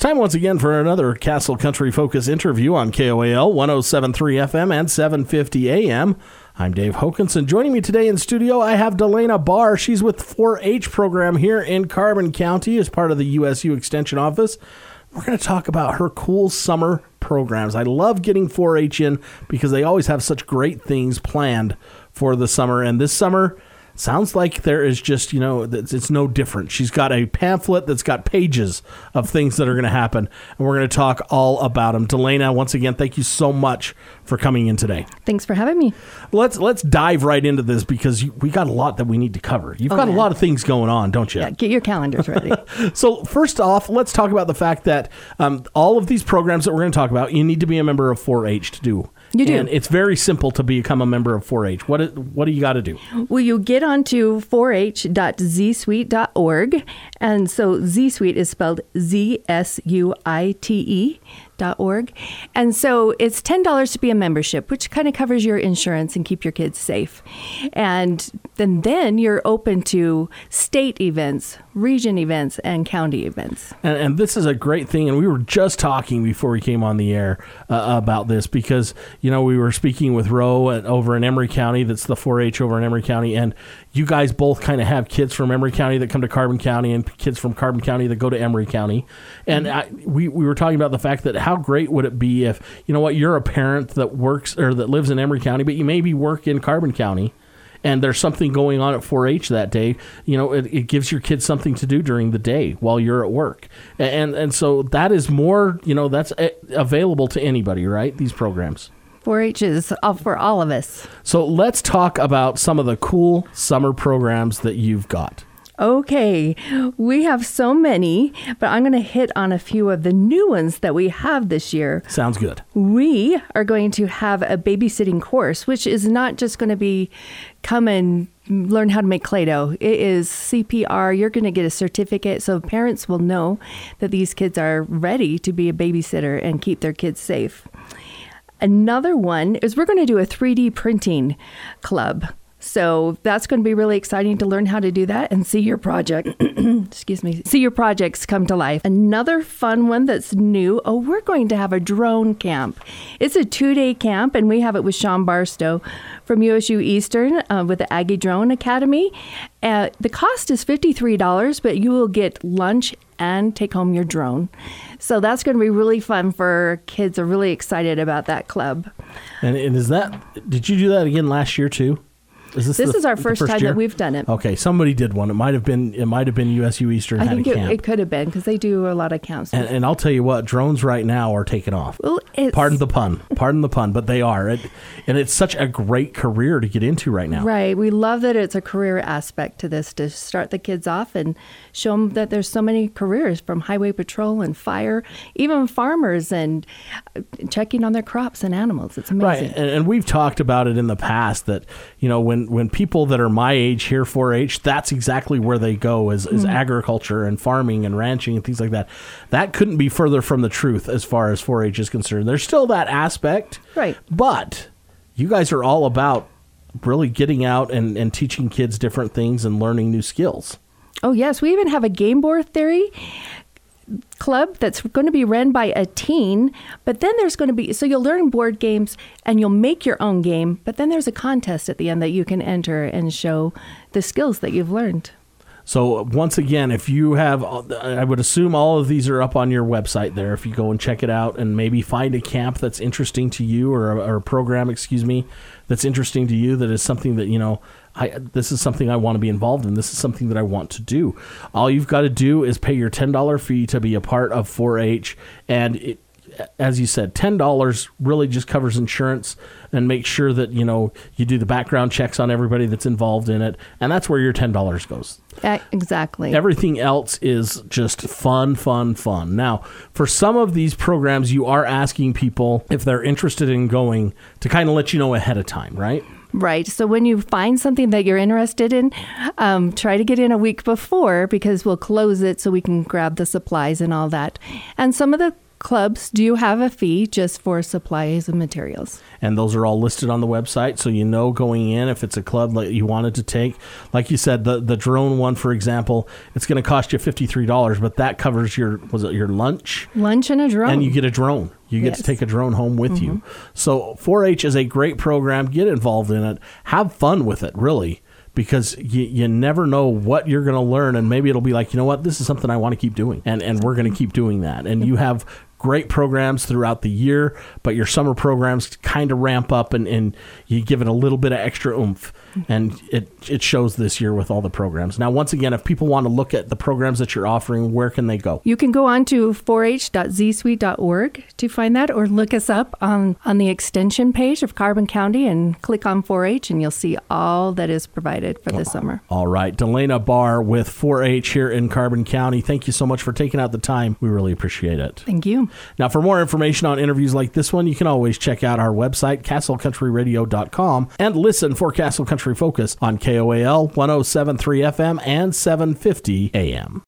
time once again for another Castle Country Focus interview on KOAL 107.3 FM and 750 AM. I'm Dave Hokanson. Joining me today in studio, I have Delana Barr. She's with the 4-H program here in Carbon County as part of the USU Extension Office. We're going to talk about her cool summer programs. I love getting 4-H in because they always have such great things planned for the summer. And this summer, sounds like there is just, it's no different. She's got a pamphlet that's got pages of things that are going to happen, and we're going to talk all about them. Delana, once again, thank you so much for coming in today. Thanks for having me. Let's dive right into this because we got a lot that we need to cover. You've got a lot of things going on, don't you? Yeah, get your calendars ready. So first off, let's talk about the fact that all of these programs that we're going to talk about, you need to be a member of 4-H to do. You do. And it's very simple to become a member of 4-H. What do you got to do? Well, you get onto 4h.zsuite.org. And so Z Suite is spelled ZSUITE.org. And so it's $10 to be a membership, which kind of covers your insurance and keep your kids safe. And then you're open to state events, region events, and county events. And this is a great thing. And we were just talking before we came on the air about this because, we were speaking with Ro over in Emery County. That's the 4-H over in Emery County. And you guys both kind of have kids from Emery County that come to Carbon County and kids from Carbon County that go to Emery County. And we were talking about the fact that how great would it be if, you're a parent that works or that lives in Emery County, but you maybe work in Carbon County. And there's something going on at 4-H that day, it gives your kids something to do during the day while you're at work. And so that is more, that's available to anybody, right? These programs. 4-H is for all of us. So let's talk about some of the cool summer programs that you've got. Okay, we have so many, but I'm going to hit on a few of the new ones that we have this year. Sounds good. We are going to have a babysitting course, which is not just going to be come and learn how to make Play-Doh. It is CPR. You're going to get a certificate so parents will know that these kids are ready to be a babysitter and keep their kids safe. Another one is we're going to do a 3D printing club. So that's going to be really exciting to learn how to do that and see your project, see your projects come to life. Another fun one that's new, we're going to have a drone camp. It's a 2-day camp, and we have it with Sean Barstow from USU Eastern with the Aggie Drone Academy. The cost is $53, but you will get lunch and take home your drone. So that's going to be really fun for kids. Are really excited about that club. And did you do that again last year too? This is our first time that we've done it. Okay, somebody did one. It might have been USU Eastern. I think it could have been because they do a lot of camps. And I'll tell you what, drones right now are taking off. Well, pardon the pun, but they are. And it's such a great career to get into right now. Right. We love that it's a career aspect to this to start the kids off and show them that there's so many careers from highway patrol and fire, even farmers and checking on their crops and animals. It's amazing. Right. And we've talked about it in the past that, when people that are my age hear 4-H, that's exactly where they go is agriculture and farming and ranching and things like that. That couldn't be further from the truth as far as 4-H is concerned. There's still that aspect. Right. But you guys are all about really getting out and teaching kids different things and learning new skills. Oh, yes. We even have a game board theory club that's going to be run by a teen, but then there's going to be, so you'll learn board games and you'll make your own game, but then there's a contest at the end that you can enter and show the skills that you've learned. So once again, if you have, I would assume all of these are up on your website there. If you go and check it out and maybe find a camp that's interesting to you or a program, that's interesting to you, that is something that, this is something I want to be involved in. This is something that I want to do. All you've got to do is pay your $10 fee to be a part of 4-H. And as you said, $10 really just covers insurance and make sure that, you do the background checks on everybody that's involved in it. And that's where your $10 goes. Exactly. Everything else is just fun. Now, for some of these programs, you are asking people if they're interested in going to kind of let you know ahead of time, right? Right. So when you find something that you're interested in, try to get in a week before because we'll close it so we can grab the supplies and all that. And some of the clubs do have a fee just for supplies and materials. And those are all listed on the website, so you know going in if it's a club that you wanted to take. Like you said, the drone one, for example, it's going to cost you $53, but that covers your lunch? Lunch and a drone. And you get a drone. You get to take a drone home with you. So 4-H is a great program. Get involved in it. Have fun with it, really, because you never know what you're going to learn, and maybe it'll be like, you know what, this is something I want to keep doing, and we're going to keep doing that. And you have great programs throughout the year, but your summer programs kind of ramp up and you give it a little bit of extra oomph. And it shows this year with all the programs. Now, once again, if people want to look at the programs that you're offering, where can they go? You can go on to 4h.zsuite.org to find that, or look us up on the extension page of Carbon County and click on 4-H, and you'll see all that is provided for this summer. All right. Delana Barr with 4-H here in Carbon County. Thank you so much for taking out the time. We really appreciate it. Thank you. Now, for more information on interviews like this one, you can always check out our website, castlecountryradio.com, and listen for Castle Country Focus on KOAL 107.3 FM and 750 AM.